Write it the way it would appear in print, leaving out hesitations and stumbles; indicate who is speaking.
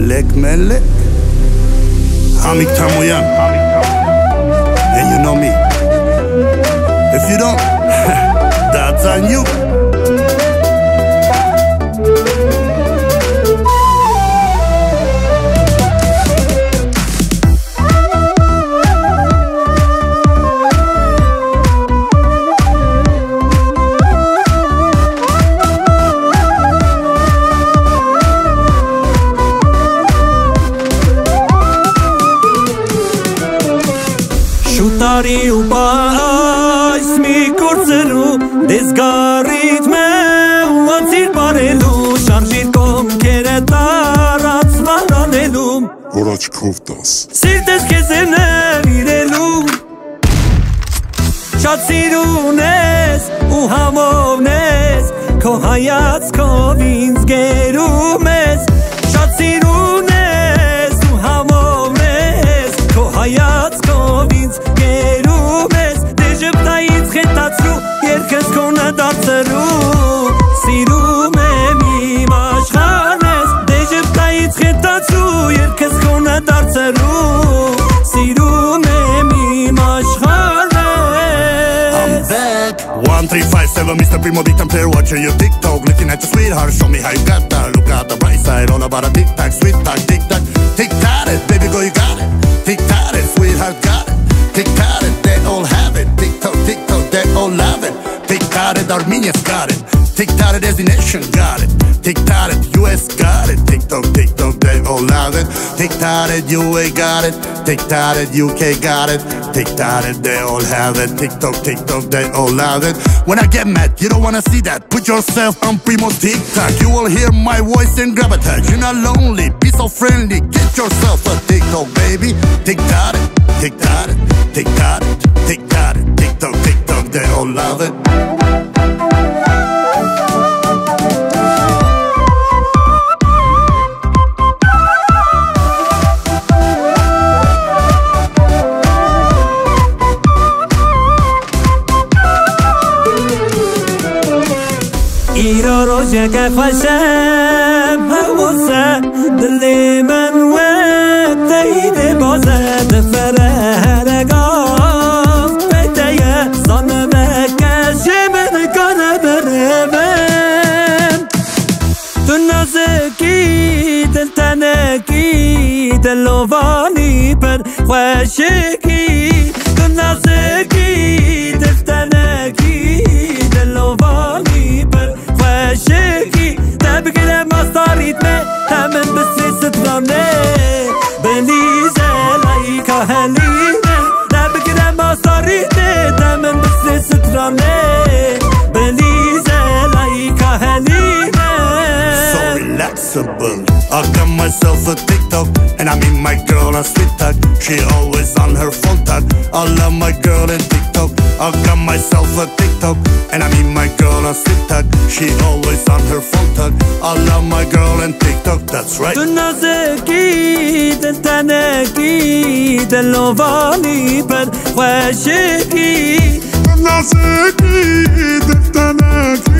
Speaker 1: melek Hamik Tamoyan. And you know me. If you don't, that's on you.
Speaker 2: Շուտարի ու պայս մի կործելու դեսգարիտ მე ու անցիր բարելու շարժիր կոմքերը տարած վարանելու
Speaker 3: որ աչքով տաս
Speaker 2: սիրտես քեզ էներ իրելու շատ սիրուն ես ու համովն ես քո հայացքով ինձ գերում ես շատ սիրուն ես ու համովն ես քո հայացքով ինձ գերում ես դեժբտայից խետացրու երկս քոնը դարձրու սիրում եմ իմ աշխարհն ես դեժբտայից խետացրու երկս քոնը դարձրու սիրում եմ իմ աշխարհն ես
Speaker 1: 1357 Mr. Primo Dick Player watching your TikTok looking at your sweetheart show me how you got that look at the bright side all about a tic tac sweet tac tic tac tic tac it baby girl you got it tic tac it sweetheart got it tic tac it they all have it TikTok they all love it tic tac it Armenians got it tic tac it destination got it tic tac it US got it TikTok they all love it tic tac it UA got it tic tac it UK got it tic tac it they all have it TikTok they all love it when I get mad you don't wanna see that put yourself on Primo's TikTok you will hear my voice and grab a tag you're not lonely be so friendly get yourself a TikTok baby tic tac it tic tac it tic tac it tic tac it TikTok they all love it
Speaker 2: Իրորոջ եկեխաշեմ հվոսը դլիմ են վետ դեիդե բոզը դվերը հերեգավ պետեյը սանեմ եկեշեմ են կանը բրևեմ դնազկի դլտանեկի դլովանի պր խվաշիկի դնազկի դլտանեկի դլովանի պր Şeki tebgire mastaritme hemen besi strane Belize layıka heline tebgire mastaritme hemen besi strane Belize layıka heline
Speaker 1: So relaxable I got myself a TikTok and I meet my girl on sweet talk she always on her phone talk I love my girl in TikTok I got myself a TikTok and I meet my girl on sweet talk she always on her phone talk I love my girl in TikTok that's right
Speaker 2: Tunazeki deltaneki delovani per khwashiki
Speaker 3: Tunazeki deltaneki